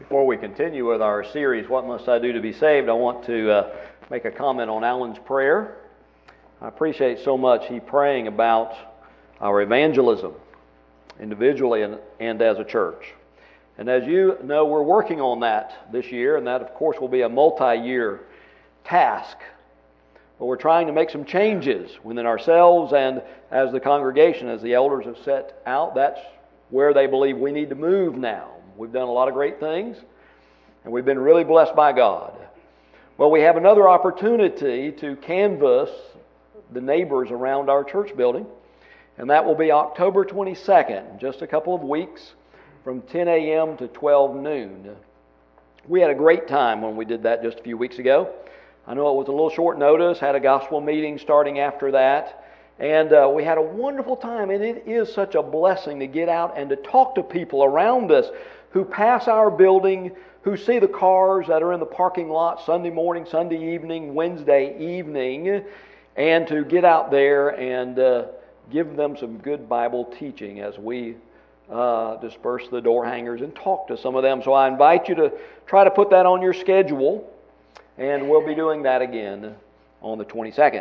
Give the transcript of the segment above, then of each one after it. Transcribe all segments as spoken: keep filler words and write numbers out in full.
Before we continue with our series, What Must I Do to Be Saved, I want to uh, make a comment on Alan's prayer. I appreciate so much he praying about our evangelism, individually and, and as a church. And as you know, we're working on that this year, and that, of course, will be a multi-year task. But we're trying to make some changes within ourselves and as the congregation, as the elders have set out. That's where they believe we need to move now. We've done a lot of great things, and we've been really blessed by God. Well, we have another opportunity to canvass the neighbors around our church building, and that will be October twenty-second, just a couple of weeks, from ten a.m. to twelve noon. We had a great time when we did that just a few weeks ago. I know it was a little short notice, had a gospel meeting starting after that, and uh, we had a wonderful time, and it is such a blessing to get out and to talk to people around us who pass our building, who see the cars that are in the parking lot Sunday morning, Sunday evening, Wednesday evening, and to get out there and uh, give them some good Bible teaching as we uh, disperse the door hangers and talk to some of them. So I invite you to try to put that on your schedule, and we'll be doing that again on the twenty-second.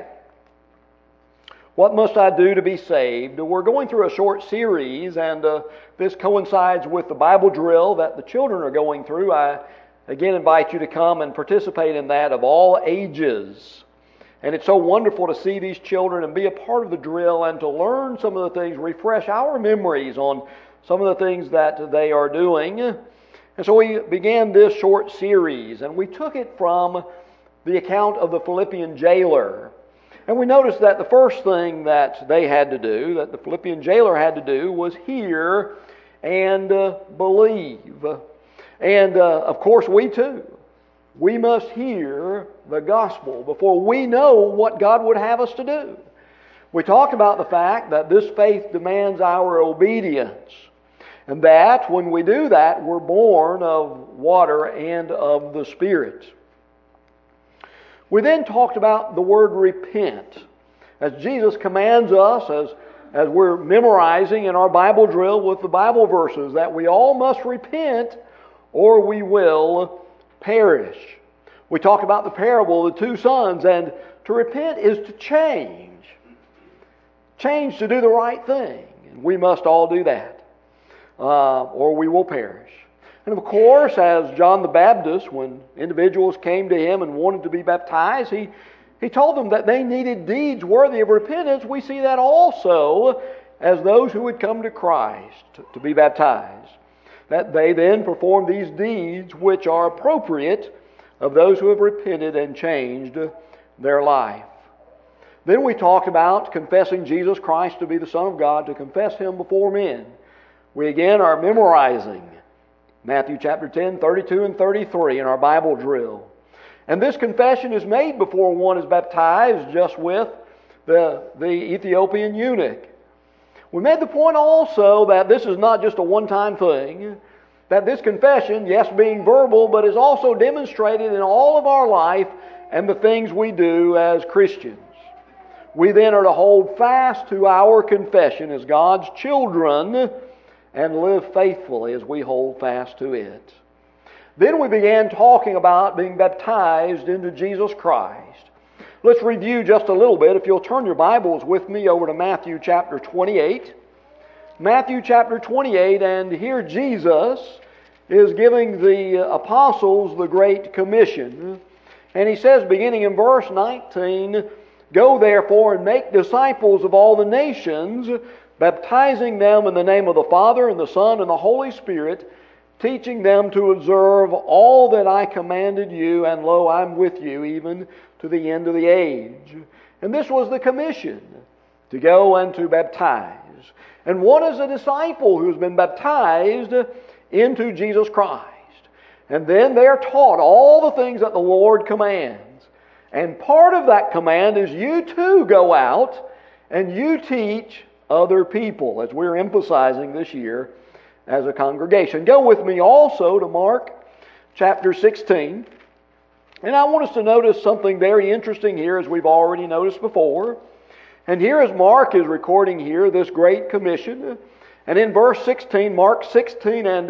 What must I do to be saved? We're going through a short series, and uh, this coincides with the Bible drill that the children are going through. I again invite you to come and participate in that, of all ages. And it's so wonderful to see these children and be a part of the drill and to learn some of the things, refresh our memories on some of the things that they are doing. And so we began this short series, and we took it from the account of the Philippian jailer. And we noticed that the first thing that they had to do, that the Philippian jailer had to do, was hear and uh, believe. And uh, of course we too. We must hear the gospel before we know what God would have us to do. We talked about the fact that this faith demands our obedience. And that when we do that, we're born of water and of the Spirit. We then talked about the word repent. As Jesus commands us, as, as we're memorizing in our Bible drill with the Bible verses, that we all must repent or we will perish. We talked about the parable of the two sons, and to repent is to change. Change to do the right thing. And we must all do that, uh, or we will perish. And of course, as John the Baptist, when individuals came to him and wanted to be baptized, he, he told them that they needed deeds worthy of repentance. We see that also as those who would come to Christ to, to be baptized. That they then perform these deeds which are appropriate of those who have repented and changed their life. Then we talk about confessing Jesus Christ to be the Son of God, to confess Him before men. We again are memorizing Matthew chapter ten, thirty-two and thirty-three in our Bible drill. And this confession is made before one is baptized, just with the, the Ethiopian eunuch. We made the point also that this is not just a one-time thing, that this confession, yes, being verbal, but is also demonstrated in all of our life and the things we do as Christians. We then are to hold fast to our confession as God's children and live faithfully as we hold fast to it. Then we began talking about being baptized into Jesus Christ. Let's review just a little bit. If you'll turn your Bibles with me over to Matthew chapter twenty-eight. Matthew chapter twenty-eight, and here Jesus is giving the apostles the Great Commission. And He says, beginning in verse nineteen, "Go therefore and make disciples of all the nations, baptizing them in the name of the Father and the Son and the Holy Spirit, teaching them to observe all that I commanded you, and lo, I'm with you even to the end of the age." And this was the commission, to go and to baptize. And what is a disciple who's been baptized into Jesus Christ? And then they are taught all the things that the Lord commands. And part of that command is you too go out and you teach other people, as we're emphasizing this year as a congregation. Go with me also to Mark chapter sixteen. And I want us to notice something very interesting here, as we've already noticed before. And here as Mark is recording here this Great Commission. And in verse sixteen, Mark sixteen and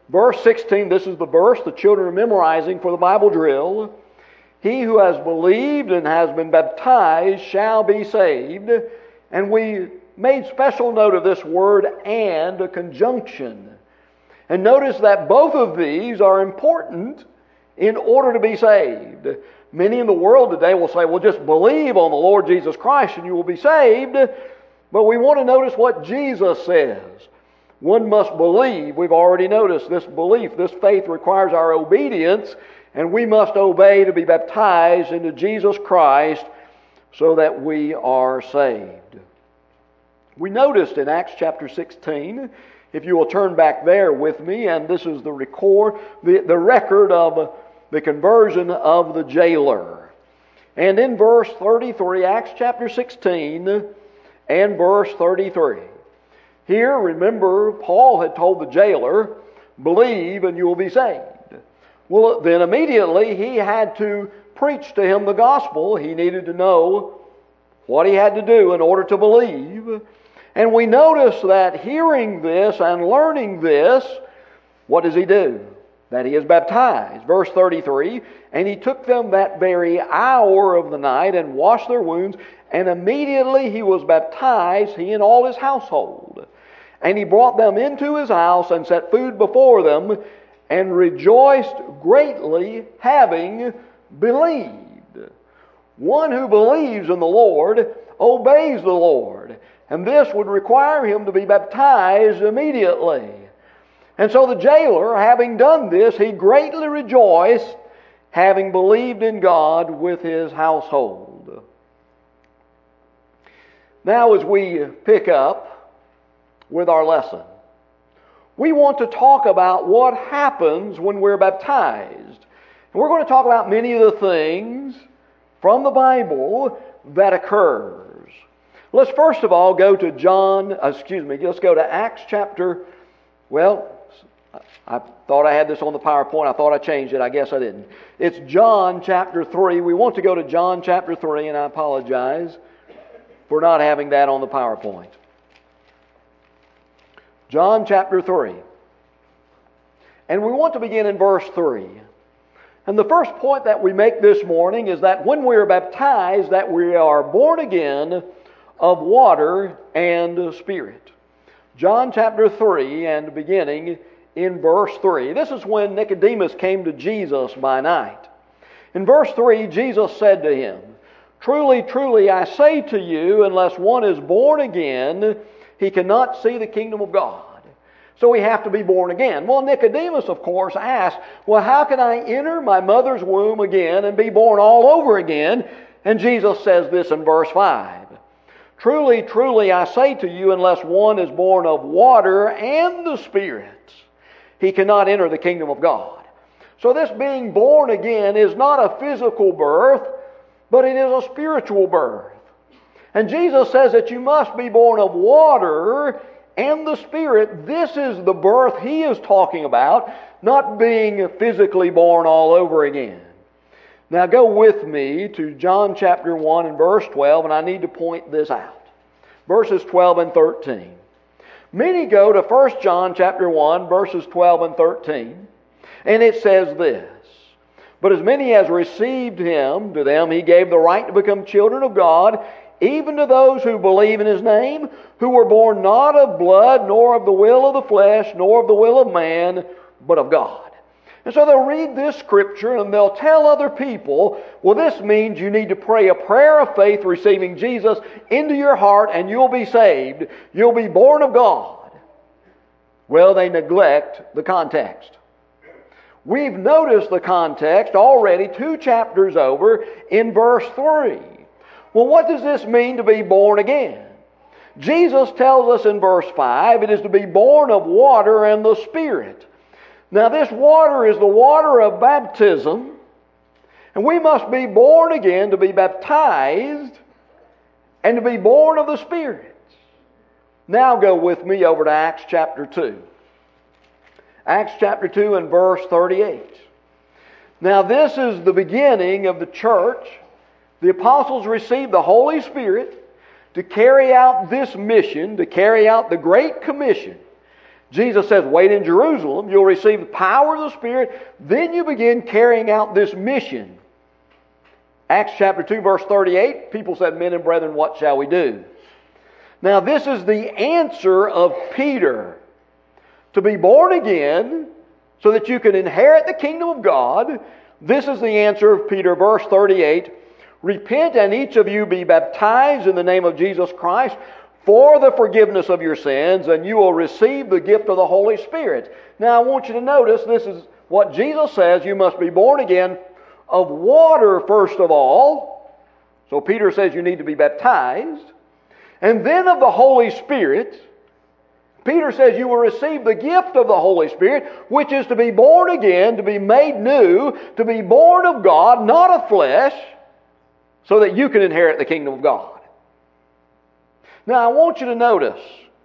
verse sixteen, this is the verse the children are memorizing for the Bible drill. He who has believed and has been baptized shall be saved. And we made special note of this word "and," a conjunction. And notice that both of these are important in order to be saved. Many in the world today will say, well, just believe on the Lord Jesus Christ and you will be saved. But we want to notice what Jesus says. One must believe. We've already noticed this belief, this faith requires our obedience, and we must obey to be baptized into Jesus Christ so that we are saved. We noticed in Acts chapter sixteen, if you will turn back there with me, and this is the record, the, the record of the conversion of the jailer. And in verse thirty-three, Acts chapter sixteen and verse thirty-three. Here, remember, Paul had told the jailer, believe and you will be saved. Well, then immediately he had to preach to him the gospel. He needed to know what he had to do in order to believe. And we notice that hearing this and learning this, what does he do? That he is baptized. Verse thirty-three, and he took them that very hour of the night and washed their wounds, and immediately he was baptized, he and all his household. And he brought them into his house and set food before them, and rejoiced greatly, having believed. One who believes in the Lord obeys the Lord. And this would require him to be baptized immediately. And so the jailer, having done this, he greatly rejoiced, having believed in God with his household. Now as we pick up with our lesson, we want to talk about what happens when we're baptized. And we're going to talk about many of the things from the Bible that occurs. Let's first of all go to John, excuse me, let's go to Acts chapter, well, I thought I had this on the PowerPoint. I thought I changed it. I guess I didn't. It's John chapter three. We want to go to John chapter three, and I apologize for not having that on the PowerPoint. John chapter three. And we want to begin in verse three. And the first point that we make this morning is that when we are baptized, that we are born again of water and Spirit. John chapter three, and beginning in verse three. This is when Nicodemus came to Jesus by night. In verse three, Jesus said to him, Truly, truly, I say to you, unless one is born again, he cannot see the kingdom of God. So we have to be born again. Well, Nicodemus, of course, asked, well, how can I enter my mother's womb again and be born all over again? And Jesus says this in verse five. Truly, truly, I say to you, unless one is born of water and the Spirit, he cannot enter the kingdom of God. So this being born again is not a physical birth, but it is a spiritual birth. And Jesus says that you must be born of water and the Spirit. This is the birth He is talking about, not being physically born all over again. Now go with me to John chapter one and verse twelve, and I need to point this out. Verses twelve and thirteen. Many go to First John chapter one, verses twelve and thirteen, and it says this, But as many as received Him, to them He gave the right to become children of God, even to those who believe in His name, who were born not of blood, nor of the will of the flesh, nor of the will of man, but of God. And so they'll read this scripture and they'll tell other people, well, this means you need to pray a prayer of faith receiving Jesus into your heart and you'll be saved. You'll be born of God. Well, they neglect the context. We've noticed the context already two chapters over in verse three. Well, what does this mean to be born again? Jesus tells us in verse five, it is to be born of water and the Spirit. Now this water is the water of baptism, and we must be born again to be baptized and to be born of the Spirit. Now go with me over to Acts chapter two. Acts chapter two and verse thirty-eight. Now this is the beginning of the church. The apostles received the Holy Spirit to carry out this mission, to carry out the Great Commission. Jesus says, wait in Jerusalem, you'll receive the power of the Spirit, then you begin carrying out this mission. Acts chapter two, verse thirty-eight, people said, men and brethren, what shall we do? Now this is the answer of Peter. To be born again, so that you can inherit the kingdom of God, this is the answer of Peter, verse thirty-eight. Repent and each of you be baptized in the name of Jesus Christ for the forgiveness of your sins, and you will receive the gift of the Holy Spirit. Now I want you to notice this is what Jesus says. You must be born again of water first of all. So Peter says you need to be baptized. And then of the Holy Spirit. Peter says you will receive the gift of the Holy Spirit, which is to be born again, to be made new, to be born of God, not of flesh, so that you can inherit the kingdom of God. Now I want you to notice,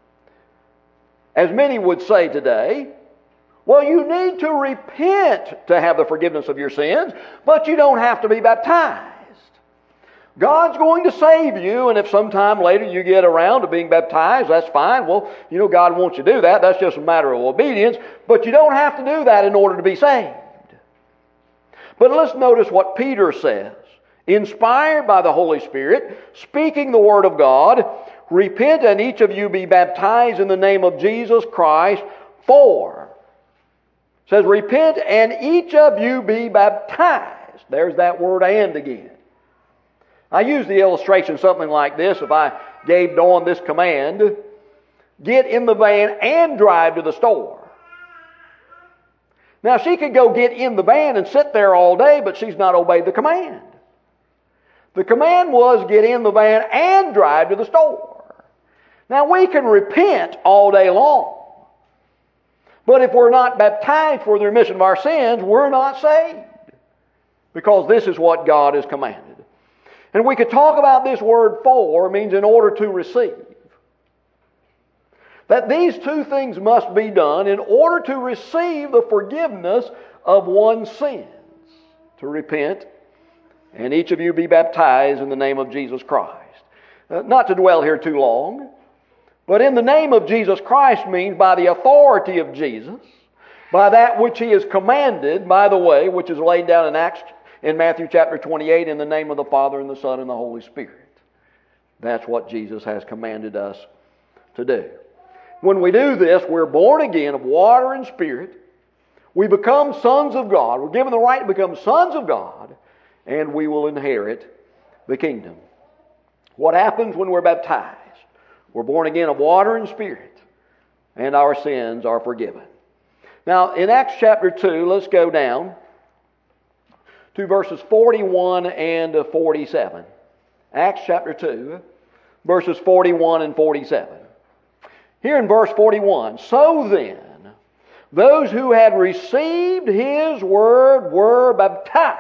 as many would say today, well, you need to repent to have the forgiveness of your sins, but you don't have to be baptized. God's going to save you, and if sometime later you get around to being baptized, that's fine. Well, you know, God wants you to do that. That's just a matter of obedience, but you don't have to do that in order to be saved. But let's notice what Peter says. Inspired by the Holy Spirit, speaking the Word of God, repent and each of you be baptized in the name of Jesus Christ for. It says, repent and each of you be baptized. There's that word and again. I use the illustration something like this. If I gave Dawn this command, get in the van and drive to the store. Now she could go get in the van and sit there all day, but she's not obeyed the command. The command was get in the van and drive to the store. Now we can repent all day long. But if we're not baptized for the remission of our sins, we're not saved. Because this is what God has commanded. And we could talk about this word for means in order to receive. That these two things must be done in order to receive the forgiveness of one's sins. To repent, and each of you be baptized in the name of Jesus Christ. Uh, not to dwell here too long, but in the name of Jesus Christ means by the authority of Jesus, by that which He has commanded, by the way, which is laid down in Acts in Matthew chapter twenty-eight, in the name of the Father and the Son and the Holy Spirit. That's what Jesus has commanded us to do. When we do this, we're born again of water and Spirit. We become sons of God. We're given the right to become sons of God, and we will inherit the kingdom. What happens when we're baptized? We're born again of water and Spirit, and our sins are forgiven. Now, in Acts chapter two, let's go down to verses forty-one and forty-seven. Acts chapter two, verses forty-one and forty-seven. Here in verse forty-one, so then, those who had received His word were baptized.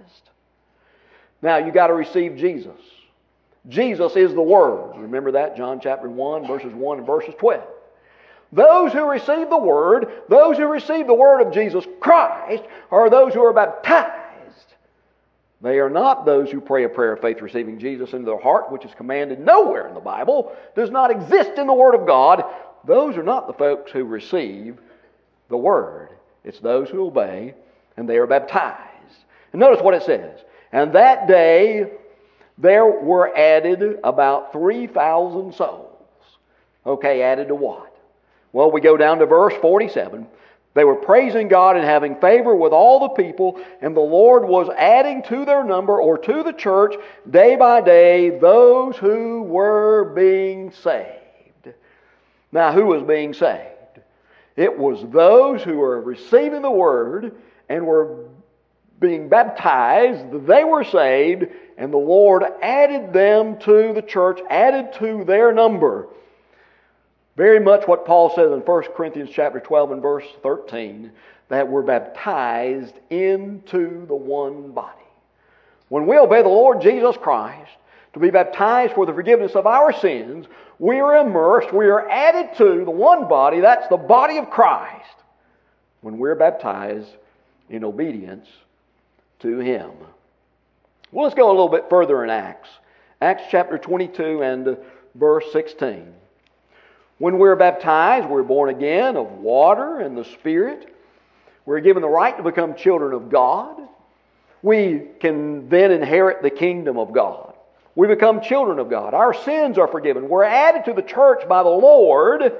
Now, you got to receive Jesus. Jesus is the Word. Remember that? John chapter one, verses one and verses twelve. Those who receive the Word, those who receive the Word of Jesus Christ, are those who are baptized. They are not those who pray a prayer of faith receiving Jesus into their heart, which is commanded nowhere in the Bible, does not exist in the Word of God. Those are not the folks who receive the Word. It's those who obey, and they are baptized. And notice what it says. And that day there were added about three thousand souls. Okay, added to what? Well, we go down to verse forty-seven. They were praising God and having favor with all the people, and the Lord was adding to their number, or to the church, day by day, those who were being saved. Now, who was being saved? It was those who were receiving the Word and were being baptized. They were saved, and the Lord added them to the church, added to their number. Very much what Paul says in First Corinthians chapter twelve and verse thirteen, that we're baptized into the one body. When we obey the Lord Jesus Christ to be baptized for the forgiveness of our sins, we are immersed, we are added to the one body, that's the body of Christ, when we're baptized in obedience to Him. Well, let's go a little bit further in Acts. Acts chapter twenty-two and verse sixteen. When we're baptized, we're born again of water and the Spirit. We're given the right to become children of God. We can then inherit the kingdom of God. We become children of God. Our sins are forgiven. We're added to the church by the Lord.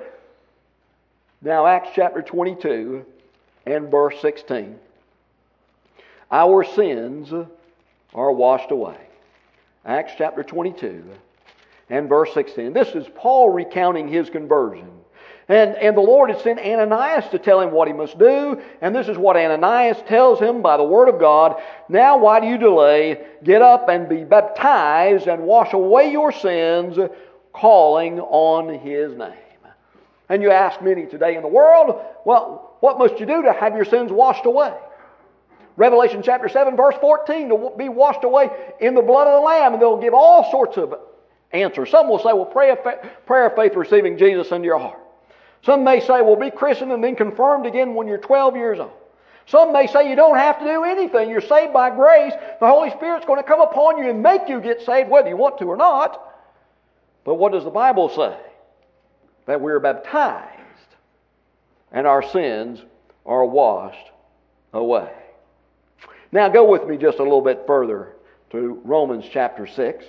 Now, Acts chapter twenty-two and verse sixteen. Our sins are washed away. Acts chapter twenty-two and verse sixteen. This is Paul recounting his conversion. And, and the Lord had sent Ananias to tell him what he must do. And this is what Ananias tells him by the word of God. Now why do you delay? Get up and be baptized and wash away your sins, calling on His name. And you ask many today in the world, well, what must you do to have your sins washed away? Revelation chapter seven verse fourteen, to be washed away in the blood of the Lamb. And they'll give all sorts of answers. Some will say, well, pray a fa- prayer of faith receiving Jesus into your heart. Some may say, well, be christened and then confirmed again when you're twelve years old. Some may say you don't have to do anything. You're saved by grace. The Holy Spirit's going to come upon you and make you get saved whether you want to or not. But what does the Bible say? That we're baptized and our sins are washed away. Now go with me just a little bit further to Romans chapter six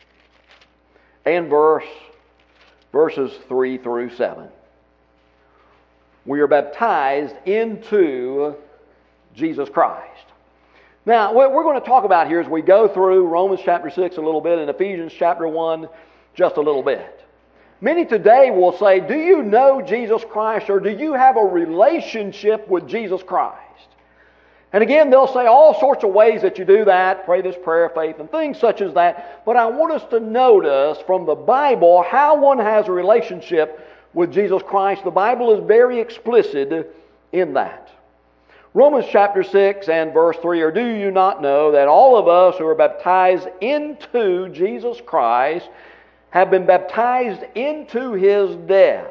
and verse verses three through seven. We are baptized into Jesus Christ. Now, what we're going to talk about here as we go through Romans chapter six a little bit and Ephesians chapter one just a little bit. Many today will say, do you know Jesus Christ, or do you have a relationship with Jesus Christ? And again, they'll say all sorts of ways that you do that, pray this prayer of faith and things such as that. But I want us to notice from the Bible how one has a relationship with Jesus Christ. The Bible is very explicit in that. Romans chapter six and verse three, or do you not know that all of us who are baptized into Jesus Christ have been baptized into His death?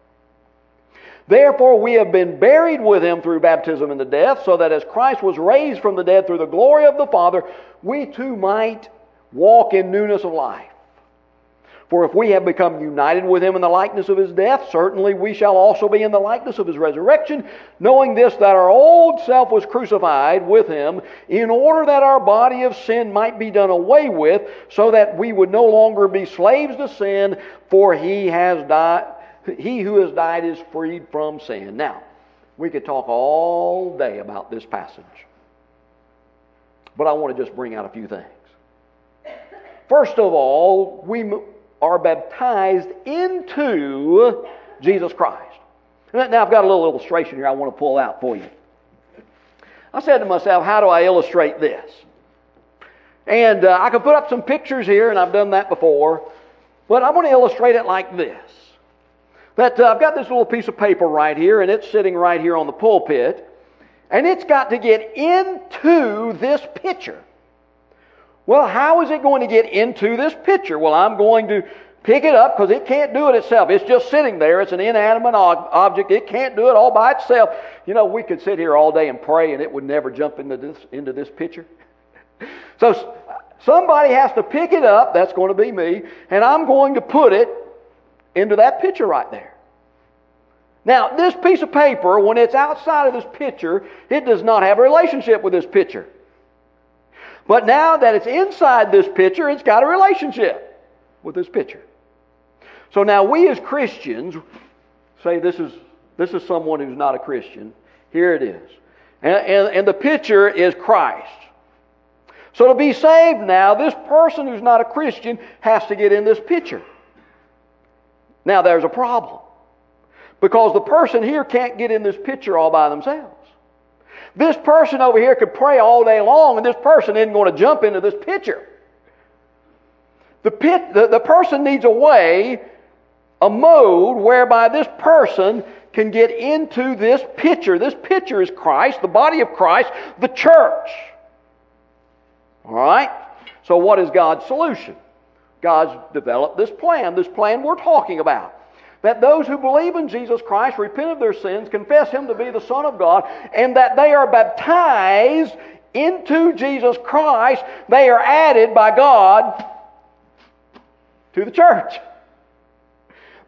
Therefore we have been buried with Him through baptism into death, so that as Christ was raised from the dead through the glory of the Father, we too might walk in newness of life. For if we have become united with Him in the likeness of His death, certainly we shall also be in the likeness of His resurrection, knowing this, that our old self was crucified with Him, in order that our body of sin might be done away with, so that we would no longer be slaves to sin, for He has died. He who has died is freed from sin. Now, we could talk all day about this passage, but I want to just bring out a few things. First of all, we are baptized into Jesus Christ. Now, I've got a little illustration here I want to pull out for you. I said to myself, how do I illustrate this? And uh, I could put up some pictures here, and I've done that before, but I'm going to illustrate it like this. That uh, I've got this little piece of paper right here, and it's sitting right here on the pulpit, and it's got to get into this picture. Well, how is it going to get into this picture? Well, I'm going to pick it up because it can't do it itself. It's just sitting there. It's an inanimate ob- object. It can't do it all by itself. You know, we could sit here all day and pray and it would never jump into this, into this picture. So somebody has to pick it up. That's going to be me. And I'm going to put it into that picture right there. Now, this piece of paper, when it's outside of this picture, it does not have a relationship with this picture. But now that it's inside this picture, it's got a relationship with this picture. So now we as Christians, say this is this is someone who's not a Christian. Here it is. And, and, and the picture is Christ. So to be saved now, this person who's not a Christian has to get in this picture. Now there's a problem. Because the person here can't get in this picture all by themselves. This person over here could pray all day long, and this person isn't going to jump into this picture. The, pit, the, the person needs a way, a mode, whereby this person can get into this picture. This picture is Christ, the body of Christ, the church. All right? So what is God's solution? God's developed this plan, this plan we're talking about. That those who believe in Jesus Christ, repent of their sins, confess Him to be the Son of God, and that they are baptized into Jesus Christ, they are added by God to the church.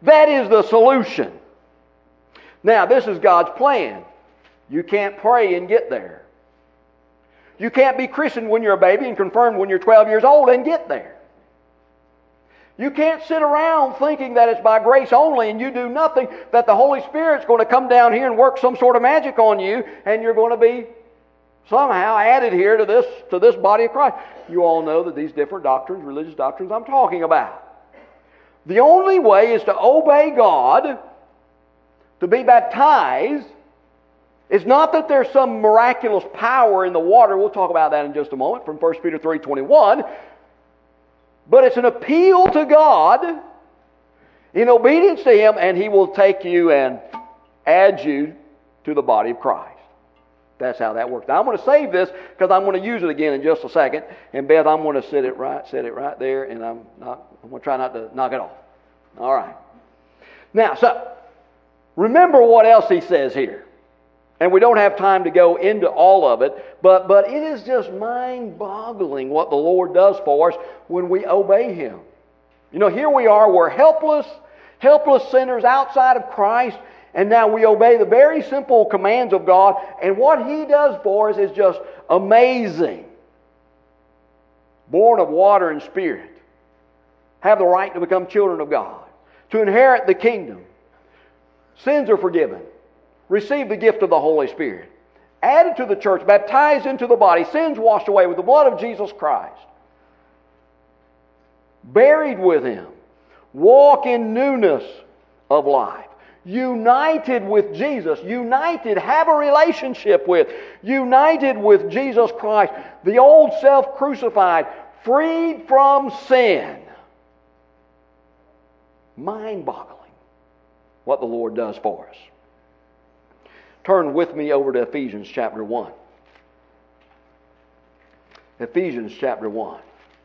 That is the solution. Now, this is God's plan. You can't pray and get there. You can't be christened when you're a baby and confirmed when you're twelve years old and get there. You can't sit around thinking that it's by grace only and you do nothing, that the Holy Spirit's going to come down here and work some sort of magic on you and you're going to be somehow added here to this, to this body of Christ. You all know that these different doctrines, religious doctrines I'm talking about. The only way is to obey God, to be baptized. It's not that there's some miraculous power in the water. We'll talk about that in just a moment from First Peter three twenty-one. But it's an appeal to God in obedience to Him, and He will take you and add you to the body of Christ. That's how that works. Now, I'm going to save this because I'm going to use it again in just a second. And Beth, I'm going to set it right, set it right there, and I'm not. I'm going to try not to knock it off. All right. Now, so remember what else he says here. And we don't have time to go into all of it, but, but it is just mind-boggling what the Lord does for us when we obey Him. You know, here we are, we're helpless, helpless sinners outside of Christ, and now we obey the very simple commands of God, and what He does for us is just amazing. Born of water and Spirit, have the right to become children of God, to inherit the kingdom. Sins are forgiven. Receive the gift of the Holy Spirit. Added to the church, baptized into the body, sins washed away with the blood of Jesus Christ. Buried with Him. Walk in newness of life. United with Jesus. United, have a relationship with. United with Jesus Christ. The old self crucified. Freed from sin. Mind-boggling what the Lord does for us. Turn with me over to Ephesians chapter one. Ephesians chapter one.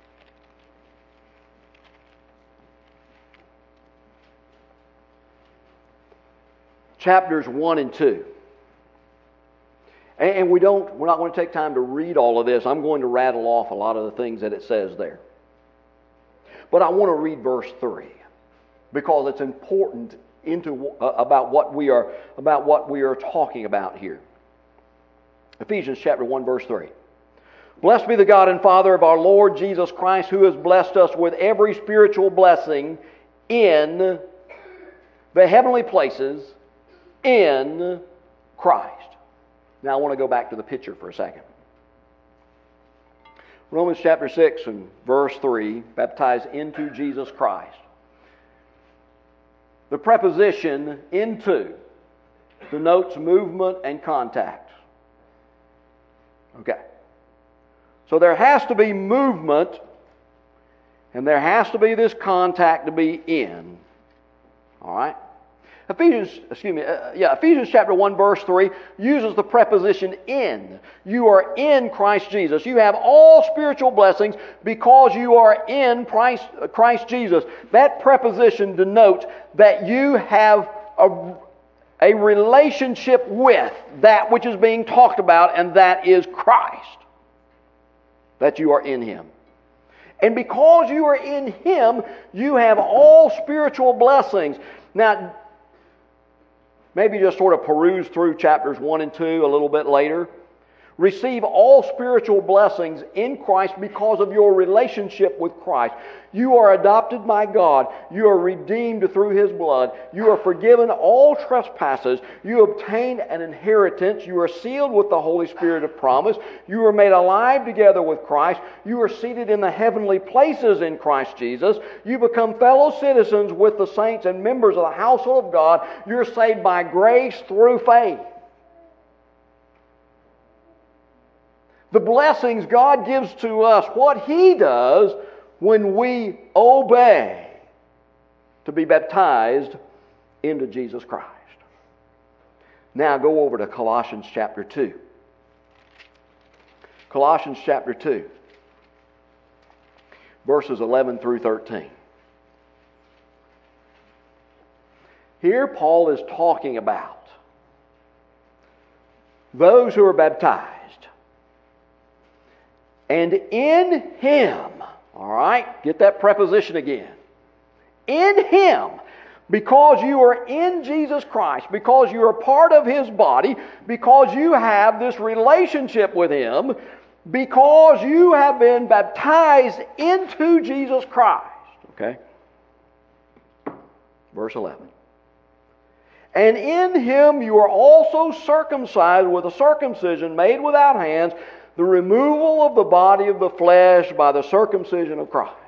Chapters one and two. And we don't, we're not going to take time to read all of this. I'm going to rattle off a lot of the things that it says there. But I want to read verse three because it's important into uh, about what we are about what we are talking about here. Ephesians chapter one verse three. Blessed be the God and Father of our Lord Jesus Christ, who has blessed us with every spiritual blessing in the heavenly places in Christ. Now I want to go back to the picture for a second. Romans chapter six and verse three, baptized into Jesus Christ. The preposition into denotes movement and contact. Okay. So there has to be movement and there has to be this contact to be in. All right? Ephesians, excuse me, uh, yeah, Ephesians chapter one verse three uses the preposition in. You are in Christ Jesus. You have all spiritual blessings because you are in Christ, Christ Jesus. That preposition denotes that you have a, a relationship with that which is being talked about, and that is Christ. That you are in Him. And because you are in Him, you have all spiritual blessings. Now, maybe just sort of peruse through chapters one and two a little bit later. Receive all spiritual blessings in Christ because of your relationship with Christ. You are adopted by God. You are redeemed through His blood. You are forgiven all trespasses. You obtain an inheritance. You are sealed with the Holy Spirit of promise. You are made alive together with Christ. You are seated in the heavenly places in Christ Jesus. You become fellow citizens with the saints and members of the household of God. You're saved by grace through faith. The blessings God gives to us, what He does when we obey to be baptized into Jesus Christ. Now go over to Colossians chapter two. Colossians chapter two, verses eleven through thirteen. Here Paul is talking about those who are baptized. And in Him, all right, get that preposition again. In Him, because you are in Jesus Christ, because you are part of His body, because you have this relationship with Him, because you have been baptized into Jesus Christ. Okay? Verse eleven. And in Him you are also circumcised with a circumcision made without hands, the removal of the body of the flesh by the circumcision of Christ.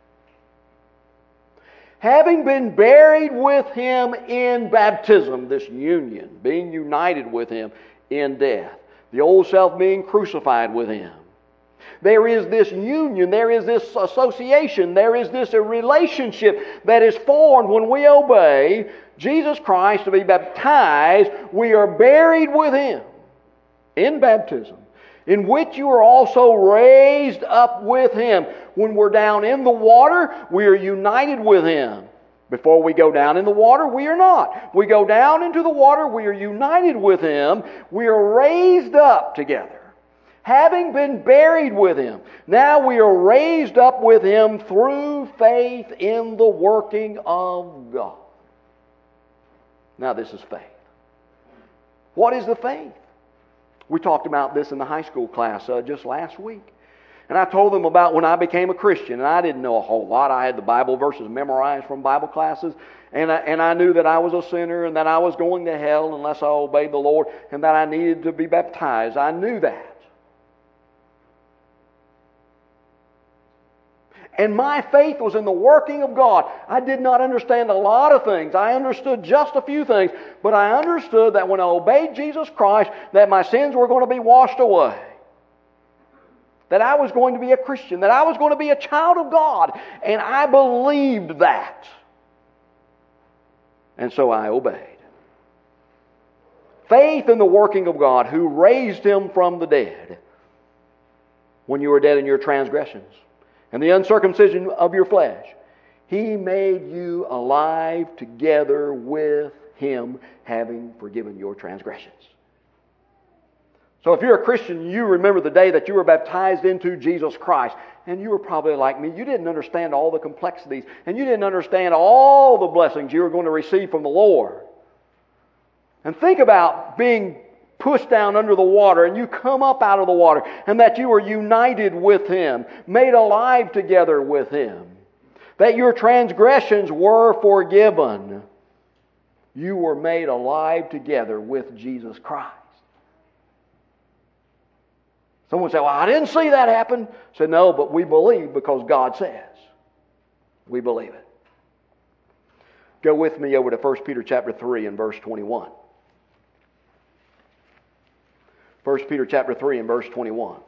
Having been buried with Him in baptism, this union, being united with Him in death, the old self being crucified with Him. There is this union, there is this association, there is this relationship that is formed when we obey Jesus Christ to be baptized. We are buried with Him in baptism, in which you are also raised up with Him. When we're down in the water, we are united with Him. Before we go down in the water, we are not. We go down into the water, we are united with Him. We are raised up together. Having been buried with Him, now we are raised up with Him through faith in the working of God. Now this is faith. What is the faith? We talked about this in the high school class uh, just last week. And I told them about when I became a Christian, and I didn't know a whole lot. I had the Bible verses memorized from Bible classes, and I, and I knew that I was a sinner and that I was going to hell unless I obeyed the Lord, and that I needed to be baptized. I knew that. And my faith was in the working of God. I did not understand a lot of things. I understood just a few things, but I understood that when I obeyed Jesus Christ, that my sins were going to be washed away. That I was going to be a Christian, that I was going to be a child of God, and I believed that. And so I obeyed. Faith in the working of God, who raised Him from the dead when you were dead in your transgressions and the uncircumcision of your flesh. He made you alive together with Him, having forgiven your transgressions. So if you're a Christian, you remember the day that you were baptized into Jesus Christ. And you were probably like me. You didn't understand all the complexities. And you didn't understand all the blessings you were going to receive from the Lord. And think about being pushed down under the water and you come up out of the water. And that you were united with Him. Made alive together with Him. That your transgressions were forgiven. You were made alive together with Jesus Christ. Someone said, well, I didn't see that happen. I said, no, but we believe because God says. We believe it. Go with me over to First Peter chapter three and verse twenty-one. First Peter chapter three and verse twenty-one.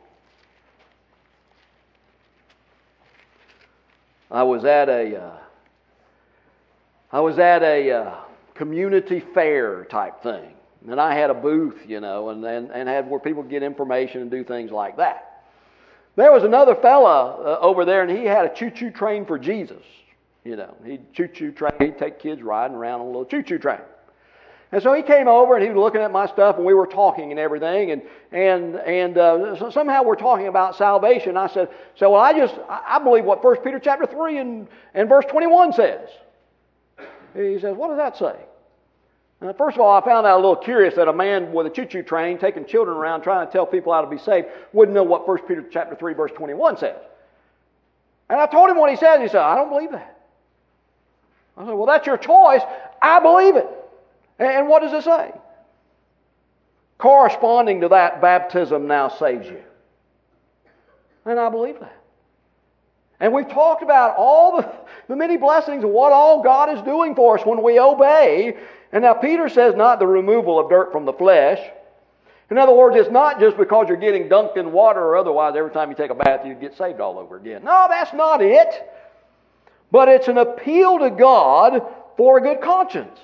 I was at a, uh, I was at a uh, community fair type thing. And I had a booth, you know, and, and, and had where people get information and do things like that. There was another fella uh, over there, and he had a choo-choo train for Jesus. You know, he'd choo-choo train. He'd take kids riding around on a little choo-choo train. And so he came over, and he was looking at my stuff, and we were talking and everything. And and and uh, so somehow we're talking about salvation. I said, so well, I just, I believe what First Peter chapter three and, and verse twenty-one says. He says, what does that say? Now, first of all, I found that a little curious that a man with a choo-choo train taking children around trying to tell people how to be saved wouldn't know what First Peter chapter three verse twenty-one says. And I told him what he said, and he said, I don't believe that. I said, well, that's your choice. I believe it. And what does it say? Corresponding to that, baptism now saves you. And I believe that. And we've talked about all the, the many blessings of what all God is doing for us when we obey. And now Peter says not the removal of dirt from the flesh. In other words, it's not just because you're getting dunked in water or otherwise every time you take a bath you get saved all over again. No, that's not it. But it's an appeal to God for a good conscience.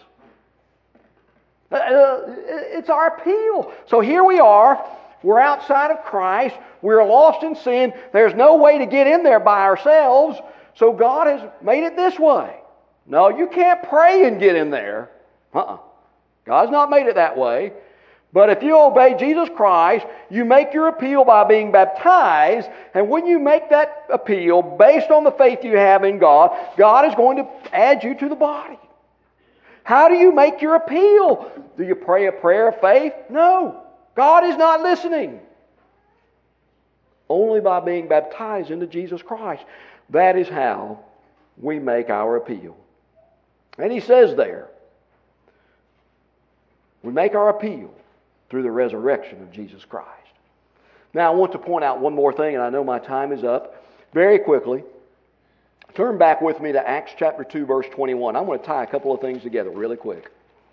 It's our appeal. So here we are. We're outside of Christ. We're lost in sin. There's no way to get in there by ourselves. So God has made it this way. No, you can't pray and get in there. Uh-uh. God's not made it that way. But if you obey Jesus Christ, you make your appeal by being baptized. And when you make that appeal based on the faith you have in God, God is going to add you to the body. How do you make your appeal? Do you pray a prayer of faith? No. God is not listening. Only by being baptized into Jesus Christ. That is how we make our appeal. And he says there, we make our appeal through the resurrection of Jesus Christ. Now I want to point out one more thing, and I know my time is up. Very quickly, turn back with me to Acts chapter two, verse twenty-one. I'm going to tie a couple of things together really quick.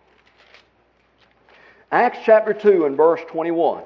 Acts chapter two and verse twenty-one.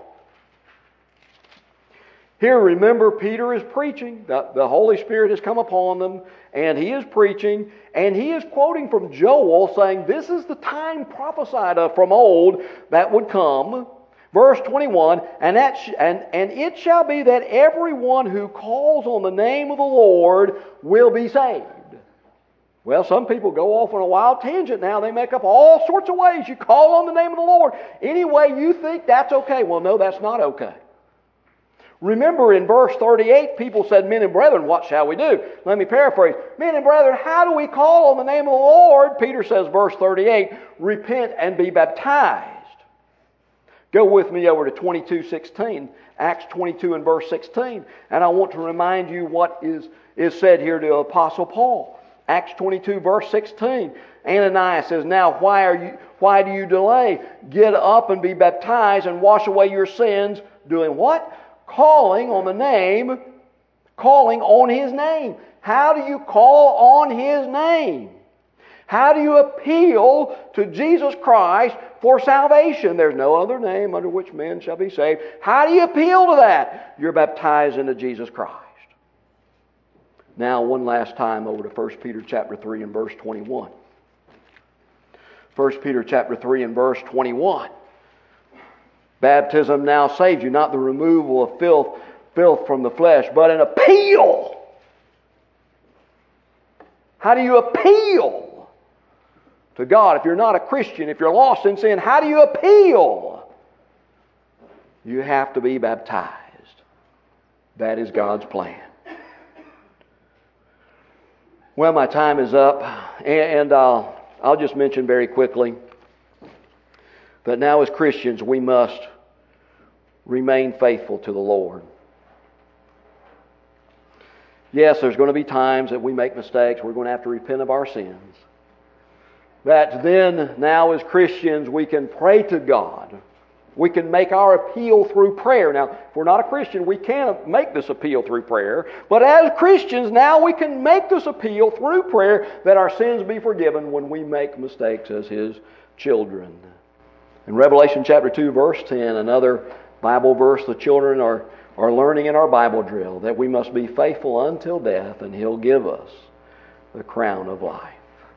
Here, remember, Peter is preaching. The, the Holy Spirit has come upon them, and he is preaching, and he is quoting from Joel, saying, this is the time prophesied of from old that would come. Verse twenty-one, and, that sh- and, and it shall be that everyone who calls on the name of the Lord will be saved. Well, some people go off on a wild tangent now. They make up all sorts of ways. You call on the name of the Lord any way you think that's okay. Well, no, that's not okay. Remember in verse thirty-eight, people said, men and brethren, what shall we do? Let me paraphrase. Men and brethren, how do we call on the name of the Lord? Peter says, verse thirty-eight, repent and be baptized. Go with me over to twenty-two sixteen, Acts twenty-two and verse sixteen. And I want to remind you what is, is said here to the Apostle Paul. Acts twenty-two verse sixteen. Ananias says, now why are you why do you delay? Get up and be baptized and wash away your sins. Doing what? Calling on the name, calling on His name. How do you call on His name? How do you appeal to Jesus Christ for salvation? There's no other name under which men shall be saved. How do you appeal to that? You're baptized into Jesus Christ. Now, one last time over to First Peter chapter three and verse twenty-one. First Peter chapter three and verse twenty-one. Baptism now saves you, not the removal of filth, filth from the flesh, but an appeal. How do you appeal to God? If you're not a Christian, if you're lost in sin, how do you appeal? You have to be baptized. That is God's plan. Well, my time is up, and uh, I'll just mention very quickly that now as Christians we must remain faithful to the Lord. Yes, there's going to be times that we make mistakes. We're going to have to repent of our sins. That then, now as Christians, we can pray to God. We can make our appeal through prayer. Now, if we're not a Christian, we can't make this appeal through prayer. But as Christians, now we can make this appeal through prayer that our sins be forgiven when we make mistakes as His children. In Revelation chapter two, verse ten, another Bible verse the children are, are learning in our Bible drill, that we must be faithful until death, and He'll give us the crown of life.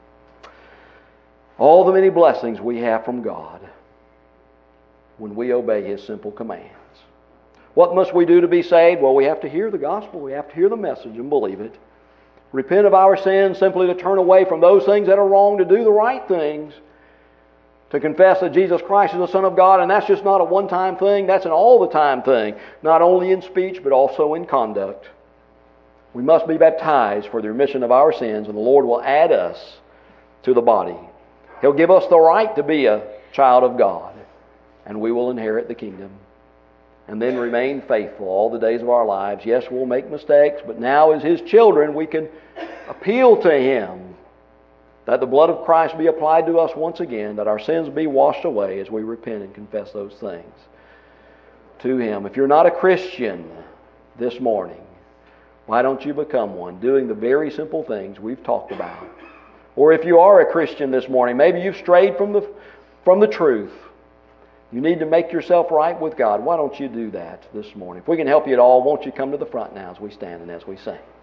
All the many blessings we have from God when we obey His simple commands. What must we do to be saved? Well, we have to hear the gospel. We have to hear the message and believe it. Repent of our sins, simply to turn away from those things that are wrong, to do the right things, to confess that Jesus Christ is the Son of God, and that's just not a one-time thing, that's an all-the-time thing, not only in speech but also in conduct. We must be baptized for the remission of our sins, and the Lord will add us to the body. He'll give us the right to be a child of God, and we will inherit the kingdom. And then remain faithful all the days of our lives. Yes, we'll make mistakes, but now as His children, we can appeal to Him that the blood of Christ be applied to us once again, that our sins be washed away as we repent and confess those things to Him. If you're not a Christian this morning, why don't you become one, doing the very simple things we've talked about? Or if you are a Christian this morning, maybe you've strayed from the, from the truth. You need to make yourself right with God. Why don't you do that this morning? If we can help you at all, won't you come to the front now as we stand and as we sing?